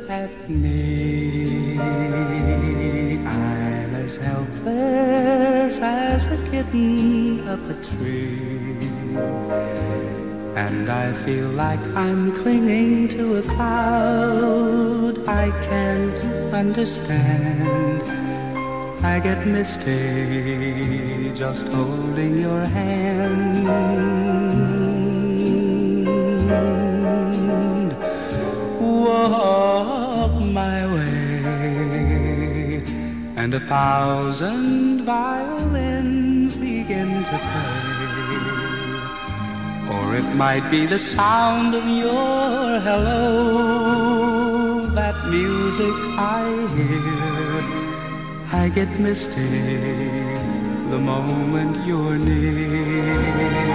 at me. I'm as helpless as a kitten up a tree, and I feel like I'm clinging to a cloud I can't understand. I get misty just holding your hand. Walk my way, and 1,000 violins begin to play. Or it might be the sound of your hello, that music I hear. I get misty the moment you're near.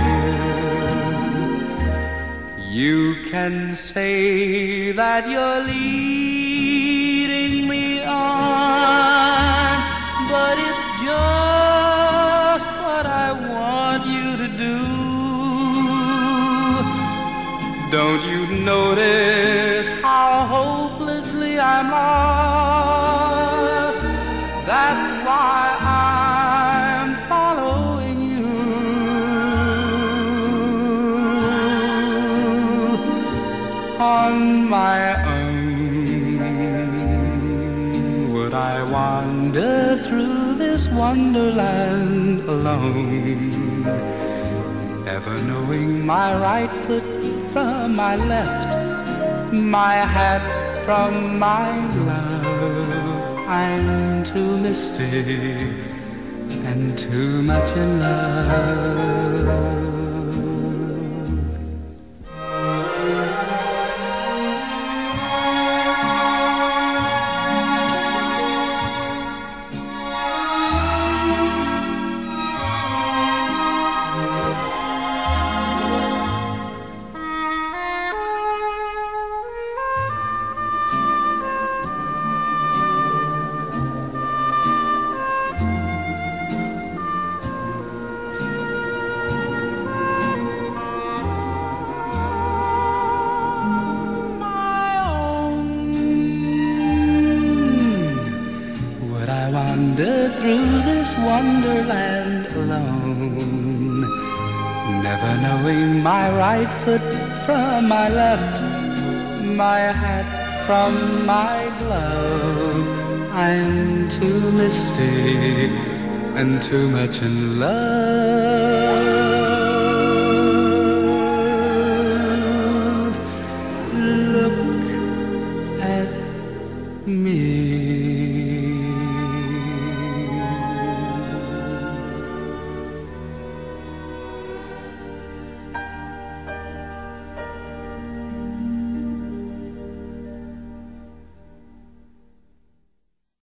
You can say that you're leading me on, but it's just what I want you to do. Don't you notice how hopelessly I'm lost? That's why I'm following you. On my own, would I wander through this wonderland alone, never knowing my right foot from my left, my hat from my glove? I'm too misty and too much in love. Wander through this wonderland alone, never knowing my right foot from my left, my hat from my glove. I'm too misty and too much in love. Look at me.